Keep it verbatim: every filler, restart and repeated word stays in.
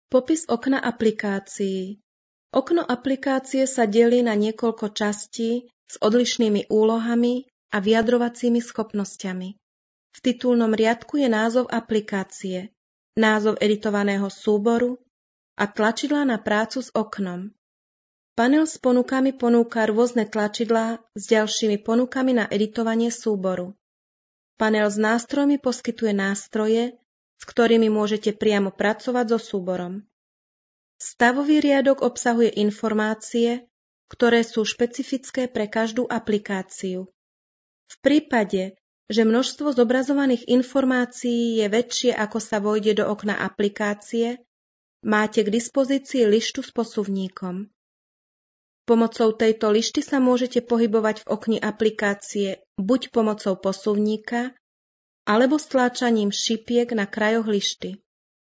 Popis okna aplikácií. Okno aplikácie sa delí na niekoľko častí s odlišnými úlohami a vyjadrovacími schopnosťami. V titulnom riadku je názov aplikácie, názov editovaného súboru a tlačidlá na prácu s oknom. Panel s ponukami ponúka rôzne tlačidlá s ďalšími ponukami na editovanie súboru. Panel s nástrojmi poskytuje nástroje, s ktorými môžete priamo pracovať so súborom. Stavový riadok obsahuje informácie, ktoré sú špecifické pre každú aplikáciu. V prípade, že množstvo zobrazovaných informácií je väčšie ako sa vojde do okna aplikácie, máte k dispozícii lištu s posuvníkom. Pomocou tejto lišty sa môžete pohybovať v okni aplikácie buď pomocou posuvníka, alebo stláčaním šipiek na krajoch lišty.